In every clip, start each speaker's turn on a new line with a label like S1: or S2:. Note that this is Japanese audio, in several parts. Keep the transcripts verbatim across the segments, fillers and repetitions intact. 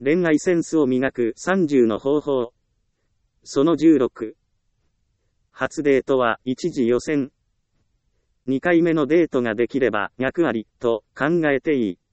S1: 恋愛センスを磨くさんじゅうの方法。そのじゅうろく。初デートは一次予選。にかいめのデートができれば脈ありと考えていい。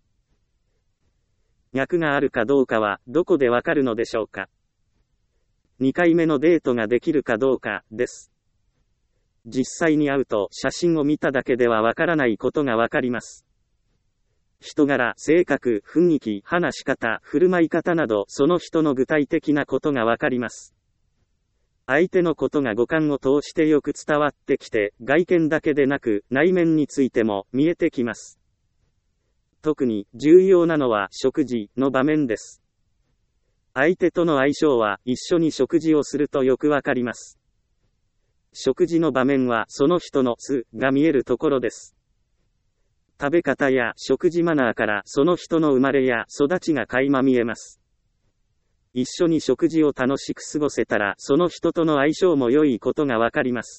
S1: 脈があるかどうかはどこでわかるのでしょうか。にかいめのデートができるかどうかです。実際に会うと写真を見ただけではわからないことがわかります。人柄、性格、雰囲気、話し方、振る舞い方などその人の具体的なことがわかります。相手のことが五感を通してよく伝わってきて、外見だけでなく内面についても見えてきます。特に重要なのは食事の場面です。相手との相性は一緒に食事をするとよくわかります。食事の場面はその人の素が見えるところです。食べ方や食事マナーからその人の生まれや育ちが垣間見えます。一緒に食事を楽しく過ごせたらその人との相性も良いことがわかります。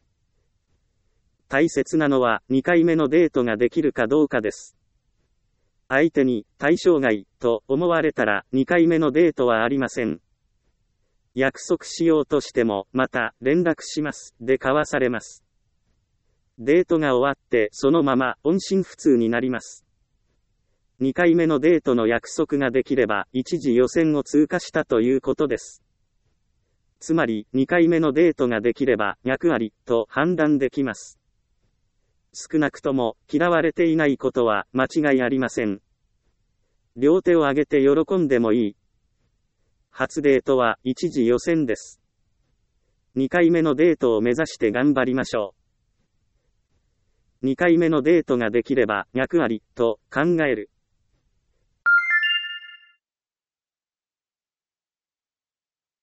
S1: 大切なのはにかいめのデートができるかどうかです。相手に対象外と思われたらにかいめのデートはありません。約束しようとしてもまた連絡しますで交わされます。デートが終わってそのまま音信不通になります。にかいめのデートの約束ができれば一次予選を通過したということです。つまりにかいめのデートができれば脈ありと判断できます。少なくとも嫌われていないことは間違いありません。両手を挙げて喜んでもいい。初デートは一次予選です。にかいめのデートを目指して頑張りましょう。にかいめのデートができれば脈ありと考える。